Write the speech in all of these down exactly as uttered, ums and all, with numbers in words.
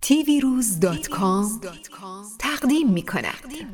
تی وی روز دات کام تقدیم می کند.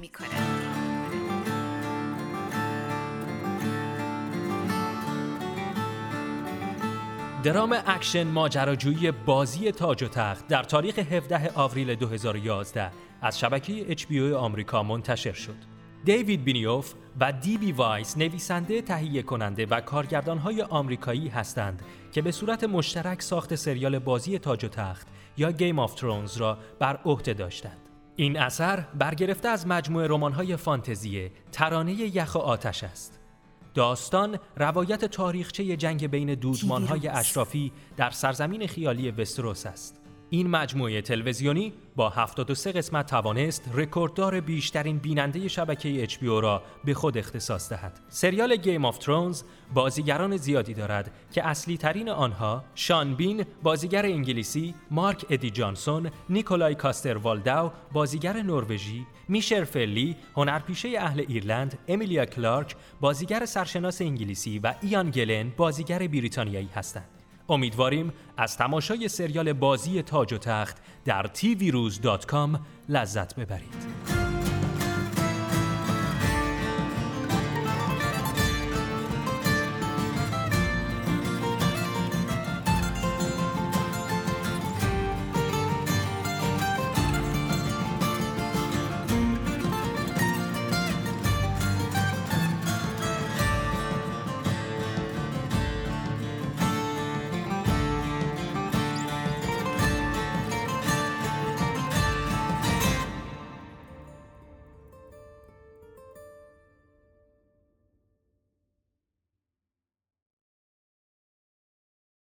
درام اکشن ماجراجویی بازی تاج و تخت در تاریخ هفدهم آوریل دو هزار و یازده از شبکه اچ بی او آمریکا منتشر شد. دیوید بینیوف و دی بی وایس نویسنده، تهیه کننده و کارگردان‌های آمریکایی هستند که به صورت مشترک ساخت سریال بازی تاج و تخت یا گیم آف ترونز را بر عهده داشتند. این اثر برگرفته از مجموعه رمان‌های فانتزی ترانه یخ و آتش است. داستان روایت تاریخچه جنگ بین دودمان‌های اشرافی در سرزمین خیالی وستروس است. این مجموعه تلویزیونی با هفتاد و سه قسمت توانست رکورددار بیشترین بیننده شبکه اچ بی او را به خود اختصاص دهد. سریال گیم آف ترونز بازیگران زیادی دارد که اصلی ترین آنها شان بین بازیگر انگلیسی، مارک ادی جانسون، نیکولای کاستر والداو بازیگر نروژی، میشل فلی هنرپیشه اهل ایرلند، امیلیا کلارک بازیگر سرشناس انگلیسی و ایان گلن بازیگر بریتانیایی هستند. امیدواریم از تماشای سریال بازی تاج و تخت در تی وی روز دات کام لذت ببرید.